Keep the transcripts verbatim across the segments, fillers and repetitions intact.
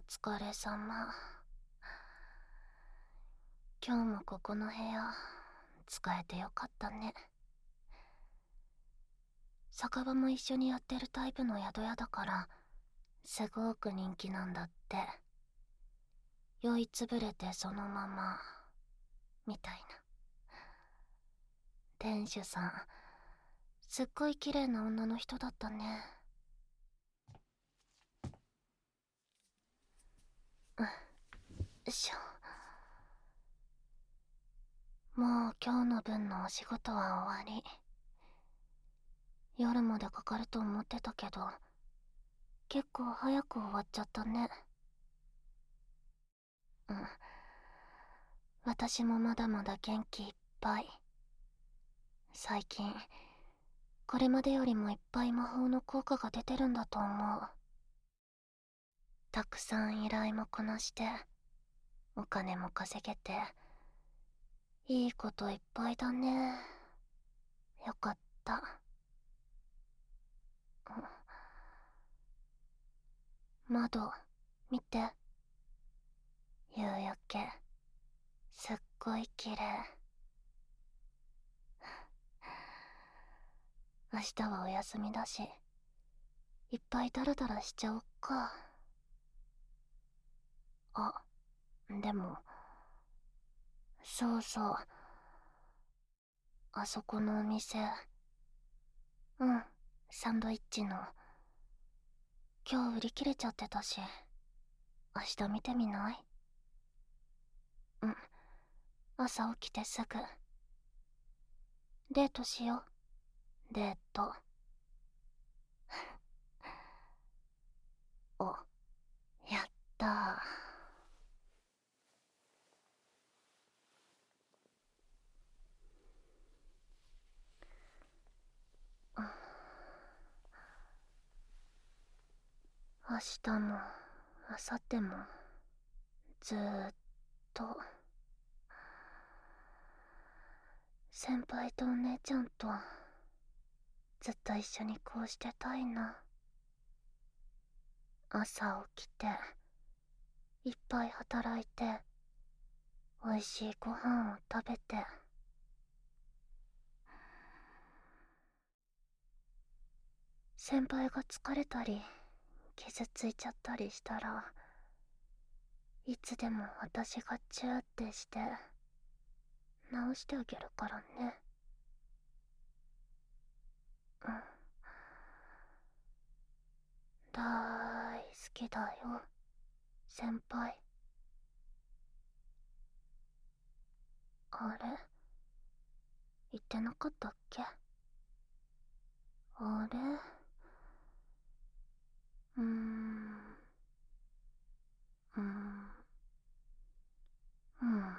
疲れ様。今日もここの部屋使えてよかったね。酒場も一緒にやってるタイプの宿屋だからすごく人気なんだって。酔いつぶれてそのままみたいな。店主さんすっごい綺麗な女の人だったね。よいしょ。もう今日の分のお仕事は終わり。夜までかかると思ってたけど結構早く終わっちゃったね。うん、私もまだまだ元気いっぱい。最近これまでよりもいっぱい魔法の効果が出てるんだと思う。たくさん依頼もこなしてお金も稼げていいこといっぱいだね。よかった。窓見て。夕焼けすっごい綺麗。明日はお休みだしいっぱいダラダラしちゃおっか。あ、でもそうそう、あそこのお店、うん、サンドイッチの今日売り切れちゃってたし明日見てみない？うん、朝起きてすぐデートしよう。デート。お、やったー。明日も明後日もずーっと先輩とお姉ちゃんとずっと一緒にこうしてたいな。朝起きていっぱい働いておいしいご飯を食べて、先輩が疲れたり傷ついちゃったりしたらいつでも私がチューってして直してあげるからね。うん、だーい好きだよ先輩。あれ言ってなかったっけ？あれうーんうーんうん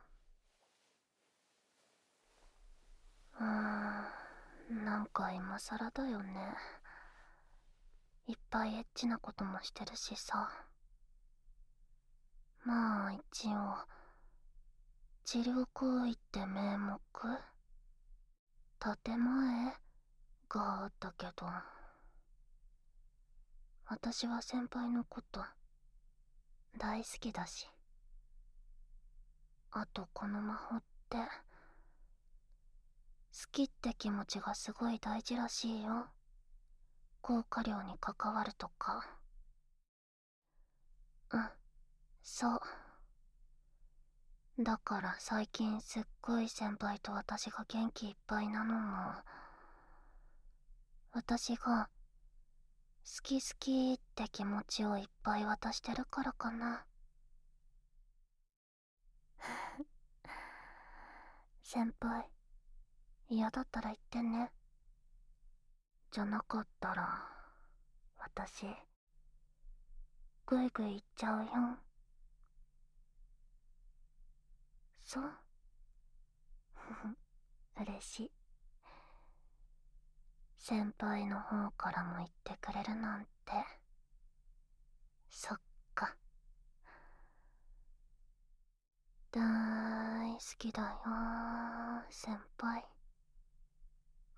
うーんなんか今さらだよね。いっぱいエッチなこともしてるしさ。まあ一応治療行為って名目建前があったけど、私は先輩のこと大好きだし、あとこの魔法って好きって気持ちがすごい大事らしいよ。効果量に関わるとか。うん、そう。だから最近すっごい先輩と私が元気いっぱいなのも私が好き好きって気持ちをいっぱい渡してるからかな。先輩嫌だったら言ってね。じゃなかったら私ぐいぐい言っちゃうよ。そう。嬉しい。先輩の方からも言ってくれるなんて。そっか。だーい好きだよ先輩。うん、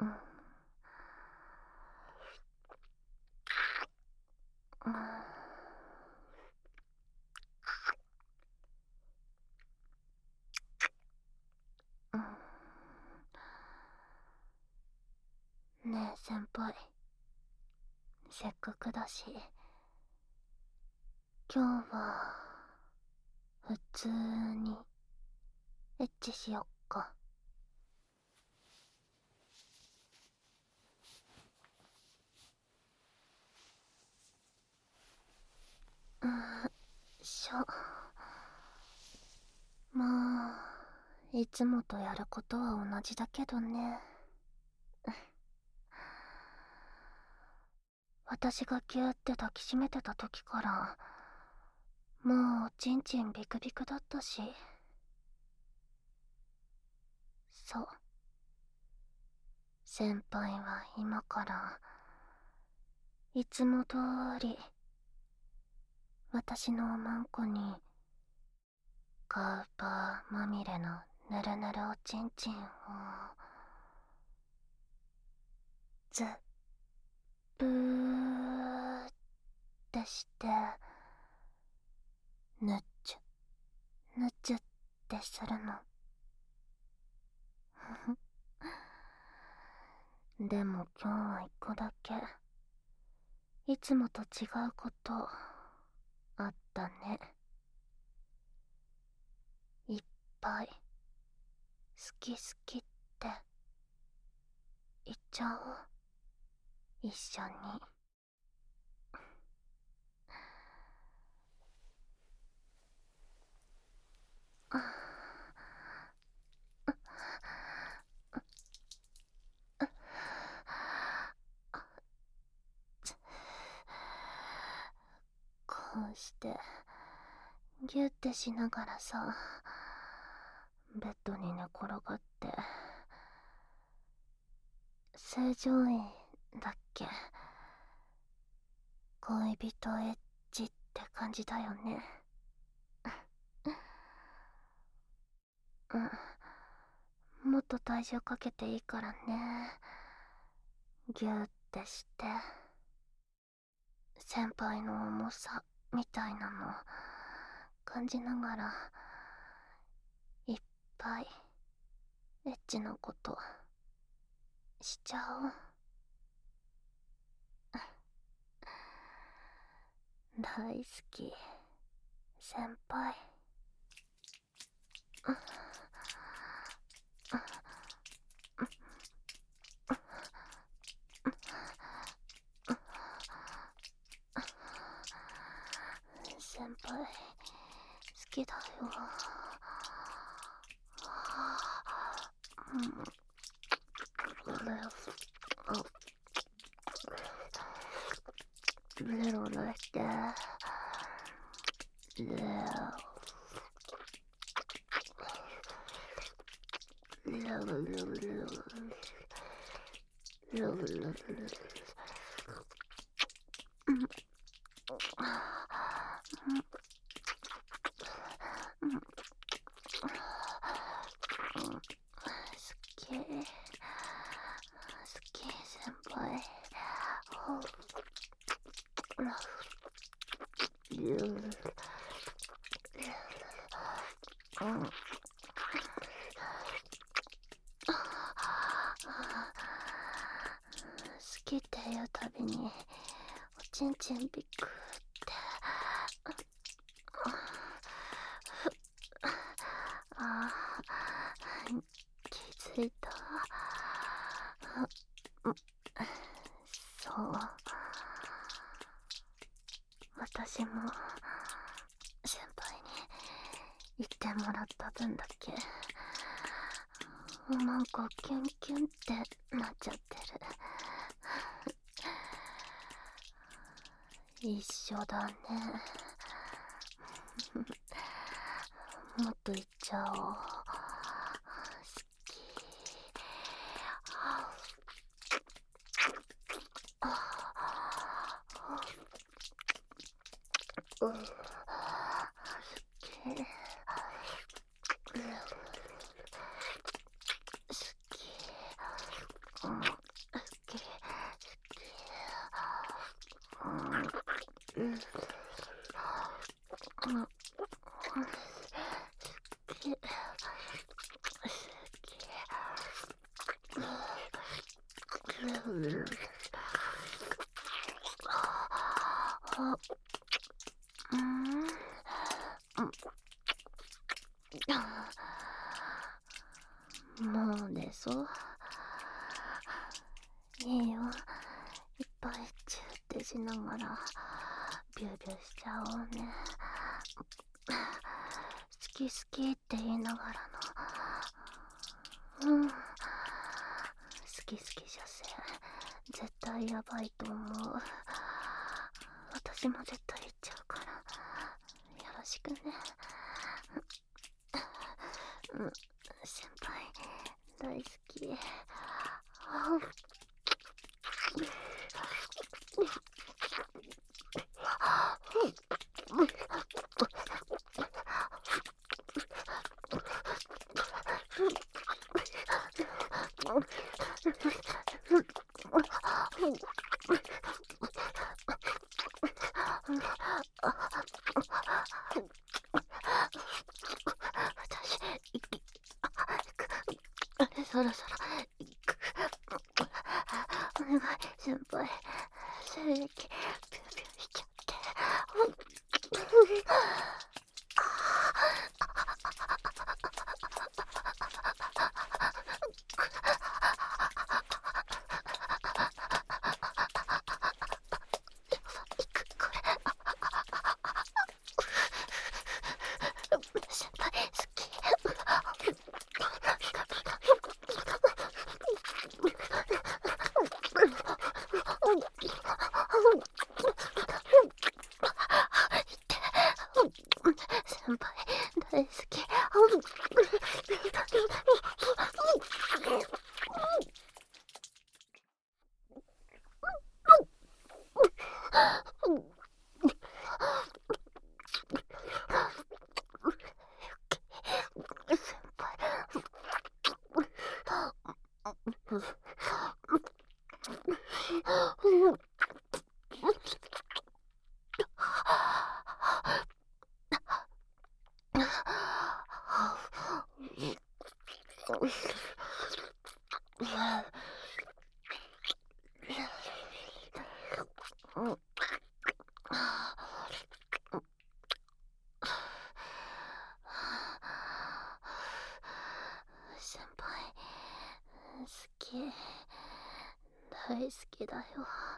うん、 先輩。せっかくだし、今日は普通にエッチしよっか。うーしょ。まあいつもとやることは同じだけどね。私がギューって抱きしめてた時からもうちんちんビクビクだったし。そう、先輩は今からいつも通り私のおまんこにカウパーまみれのぬるぬるおちんちんをずっぶーってしてぬっちゅぬっちゅってするの。でも今日は一個だけいつもと違うことあったね。いっぱい好き好きって言っちゃおう、一緒に。こうしてギュッてしながらさ、ベッドに寝転がって正常位だっけ、恋人エッチって感じだよね。うん、もっと体重かけていいからね。ギューってして先輩の重さみたいなの感じながらいっぱいエッチなことしちゃおう。大好き先輩。先輩好きだよ。うん、ベロ出して好きって言うたびにおちんちんビクってあー気づいた。そう、私も先輩に言ってもらった分だけおまんこキュンキュンってなっちゃってる。一緒だね。もっと言っちゃおう。好き。好き。 うん、もう寝そう。いいよ、いっぱいチューってしながらビュービューしちゃおうね。好き好きって言いながらの、うん、好き好き女性絶対やばいと思う。私も絶対言っちゃうからよろしくね。うん、先輩大好き。私、そろそろお願い先輩、精液ピューピューしちゃって。先輩好き。先輩大好き。先輩好き、大好きだよ。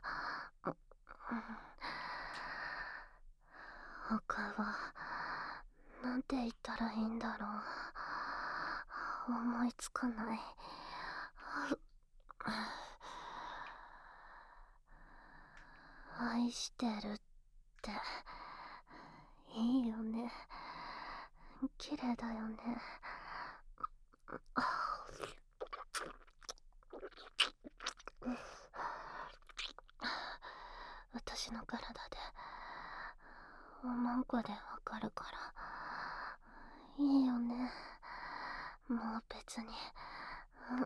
他はなんて言ったらいいんだろう。思いつかない。愛してるっていいよね。綺麗だよね。私の体でおまんこでわかるからいいよね。もう別に、うん、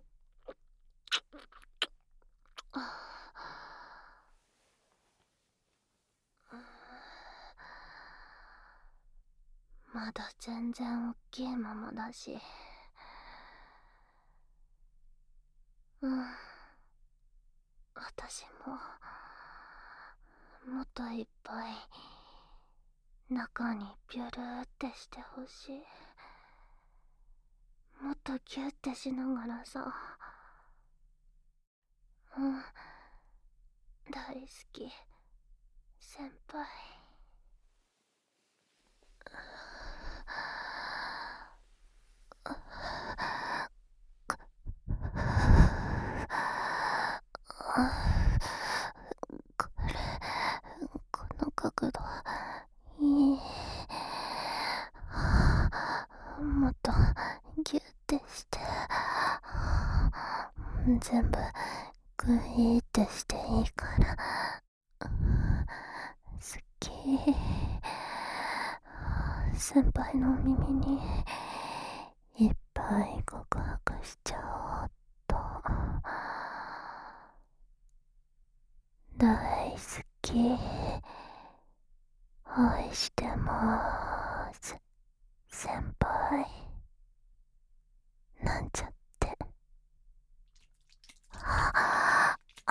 まだ全然おっきいままだし、うん、私ももっといっぱい中にピュルーってしてほしい。もっとギュッてしながらさ。うん、大好き先輩。これ、この角度いい。もっとギュッてして全部グイーってしていいから好き。先輩のお耳にいっぱい告白しちゃおうっと。大好き、愛してまーす先輩なんちゃって。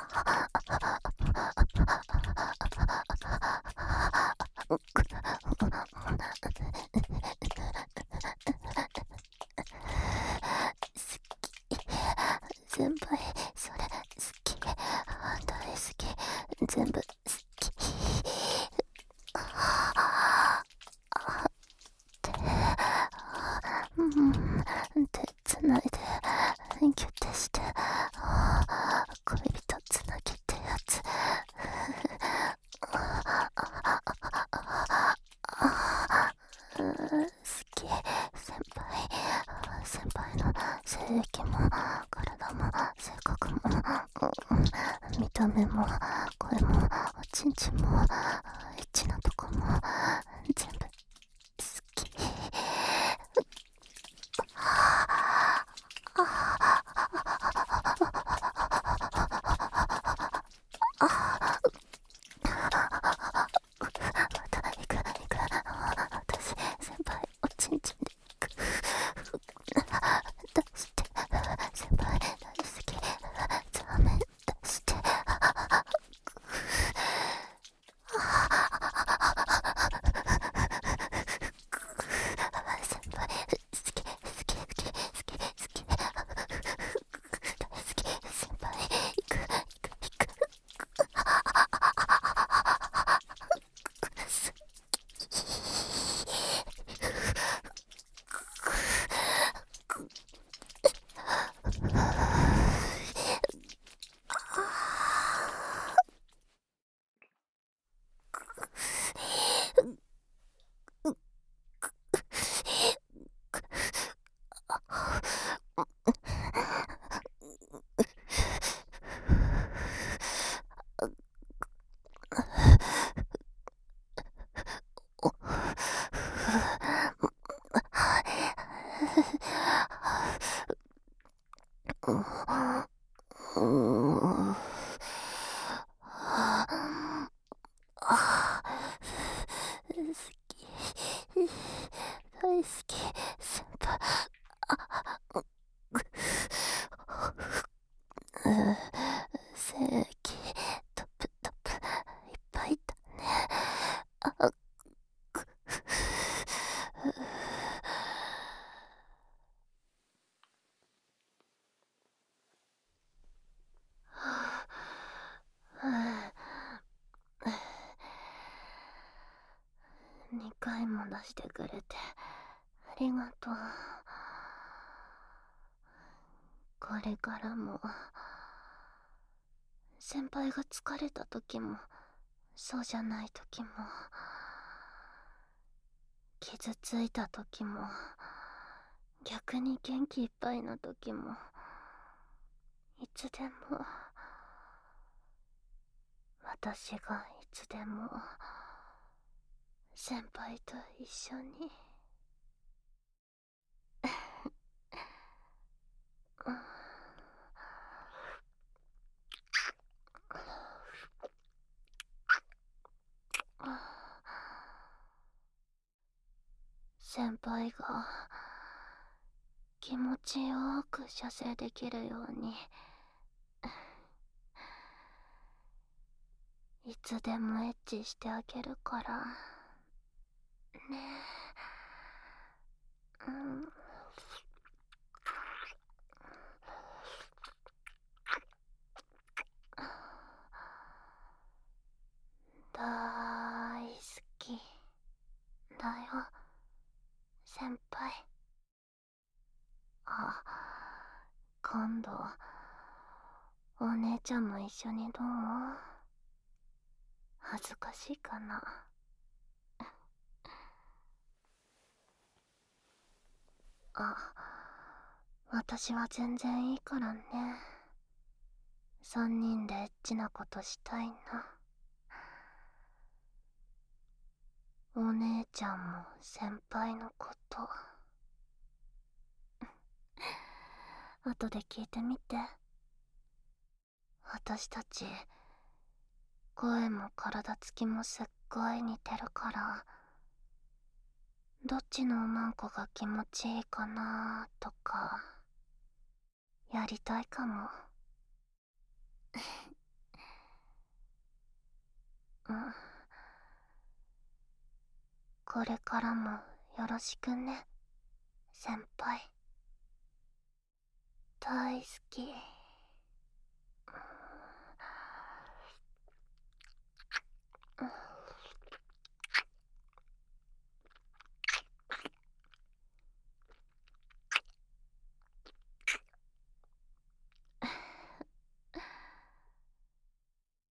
うん手つないでギュッてして恋人つなぎってやつ。うん、好き。先輩先輩の性癖も体も性格も、うん、見た目も声もおちんちんもエッチなとこも全部好き。また行く行く。私先輩おちんちんで行く。出して先輩大好き。ザーメン出して先輩好き好き好き好き好き好き大好き。先輩行く行く行く。大好き先輩。正規トップトップいっぱいだね。あにかいも出してくれてありがとう。これからも先輩が疲れた時もそうじゃない時も傷ついた時も逆に元気いっぱいの時もいつでも私がいつでも先輩と一緒に先輩が気持ちよく射精できるようにいつでもエッチしてあげるからね。うん、大好きだよ先輩。あ、今度お姉ちゃんも一緒にどう？恥ずかしいかな。あ、私は全然いいからね。三人でエッチなことしたいな。お姉ちゃんも先輩のこと後で聞いてみて。私たち声も体つきもすっごい似てるからどっちのおまんこが気持ちいいかなとかやりたいかも。うん、これからもよろしくね先輩。大好き。